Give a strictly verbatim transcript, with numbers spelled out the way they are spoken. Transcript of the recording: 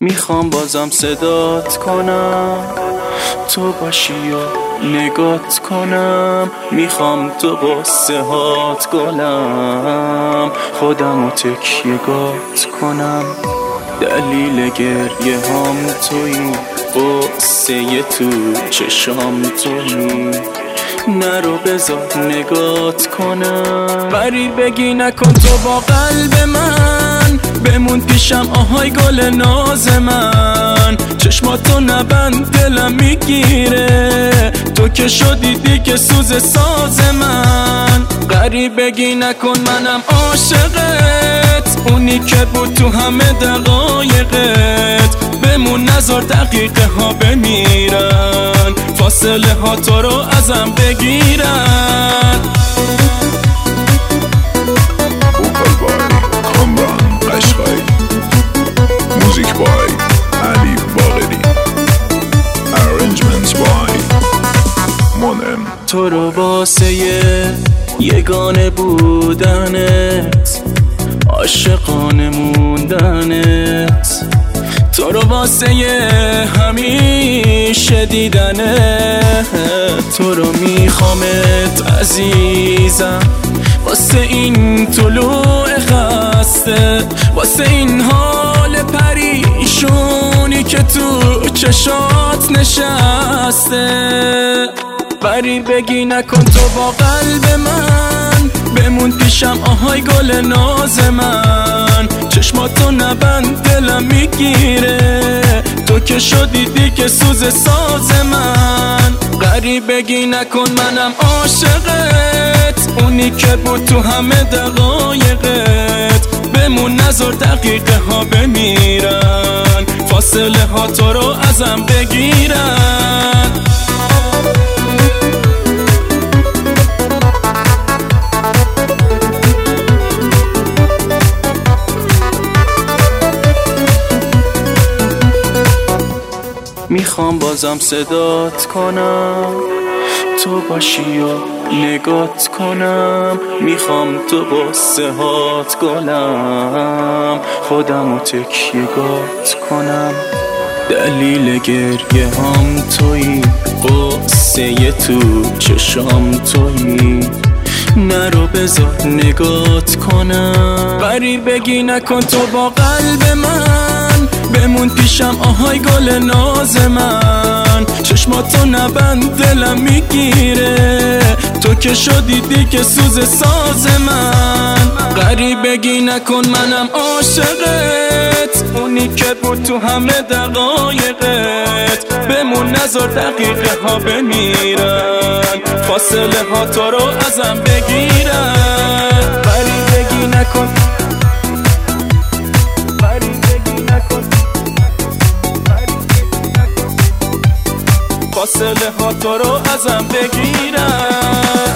میخوام بازم صدات کنم، تو باشی و نگات کنم. میخوام تو قصه هات گلم، خودم رو تکیه‌گات کنم. دلیل گریه هم تویی، قصه تو چشام تویی. نرو بذار نگات کنم، بری بگی نکن تو با قلب من. بمون پیشم آهای گل ناز من، چشماتو نبند دلم میگیره. تو که شدی دیگه سوز ساز من. غریب بگی نکن منم عاشقت، اونی که بود تو همه دقایقت. بمون نذار دقیقه ها بمیرن، فاصله ها تو رو ازم بگیرن. وکال بای کامران قشقایی، موزیک بای علی باقری، ارنجمنت بای منم. تو رو واسه یگانه بودنت، عاشقانه موندنت. تو رو واسه همیشه دیدنت. تو رو میخوامت عزیزم، واسه این طلوع خسته، واسه این حال پریشونی که تو چشات نشسته. بری بگی نکن تو با قلب من، بمون پیشم آهای گل ناز من. چشماتو نبند دلم میگیره، تو که شدی دیگه سوز ساز من. غریب بگی نکن منم عاشقت، اونی که بود تو همه دقایقت. بمون نذار دقیقه ها بمیرن، فاصله ها تو رو ازم بگیرن. میخوام بازم صدات کنم، تو باشی و نگات کنم. میخوام تو قصه هات گلم، خودم رو تکیه‌گات کنم. دلیل گریه هم تویی، قصه تو چشام تویی. نرو بذار نگات کنم، بری بگی نکن تو با قلب من. بمون پیشم آهای گل ناز من. چشماتو نبند دلم میگیره، تو که شدی دیگه سوز ساز من. غریب بگی نکن منم عاشقت، اونی که بود تو همه دقایقت. بمون نذار دقیقه ها بمیرن، فاصله ها تو رو ازم بگیرن. غریب بگی نکن، فاصله ها تو رو ازم بگیرن.